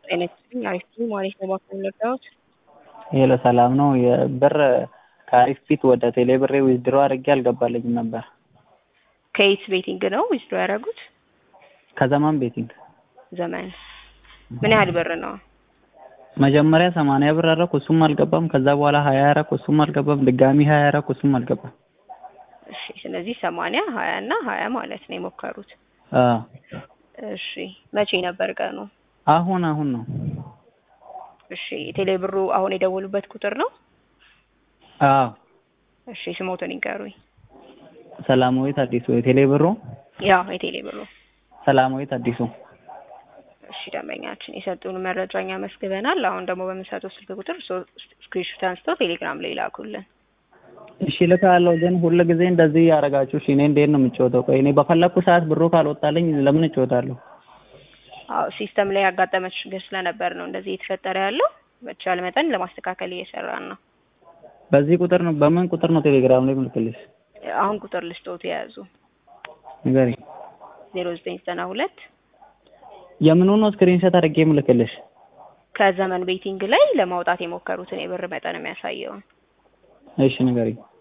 ጤነስጥልኝ አሪፍ ነኝ ማለት ነው ባክዎን ልርዳዎት? ሄሎ ሰላም ነው የብር ከአሪፍ ፊት ወደ ቴሌ ብሬ ዊዝድሮ አድርጌ አልገባልኝም ነበር። ከየት ቤቲንግ ነው ዊዝድሮ ያደረጉት? ከዘመን ቤቲንግ። ዘመን ምን ያህል ብር ነው? መጀመሪያ 80 ብር አደረኩ እሱም አልገባም። ከዛ በኋላ 20 አደረኩ እሱም አልገባም። ድጋሚ 20 አደረኩ እሱም አልገባም። እሺ ስለዚህ 80 20 እና 20 ማለት ነው የሞከሩት? አዎ። እሺ መቼ ነበር ቀኑ? አሁን ነው። እሺ ቴሌ ብሩ አሁን የደወሉበት ቁጥር ነው? አዎ። እሺ ስሞትን ይንገሩኝ። ሰላማዊት አዲሱ የቴሌ ብሩ? ያው የቴሌ ብሩ። ሰላማዊት አዲሱ። እሺ ደንበኛችን የሰጡን መረጃኛ መስግበናል። አሁን ደግሞ በምንሰጠው ስልክ ቁጥር ስክሪንሾት አንስተው ቴሌግራም ላይ ላኩልን። እሺ ልካለሁ፣ ግን ሁሉ ጊዜ እንደዚህ ያደርጋችሁ እኔ እንዴት ነው የምጫወተው? ቆይ እኔ በፈለኩ ሰዓት ብሩ ካልወጣልኝ ለምን እጫወታለሁ? አዎ ሲስተም ላይ ያጋጠመ ችግር ስለነበር ነው እንደዚህ የተፈጠረ ያለው። በተቻለ መጠን ለማስተካከል እየሰራን ነው። በዚህ ቁጥር ነው በምን ቁጥር ነው ቴሌግራም ላይ ምልክልሽ? አሁን ቁጥር ልስጦት የያዙ ንገሪኝ። 0992 የምኑን ነው ስክሪንሾት አድርጌ ምልክልሽ? ከዘመን ቤቲንግ ላይ ለማውጣት የሞከሩትን የብር መጠን የሚያሳየው። እሺ ንገሪኝ።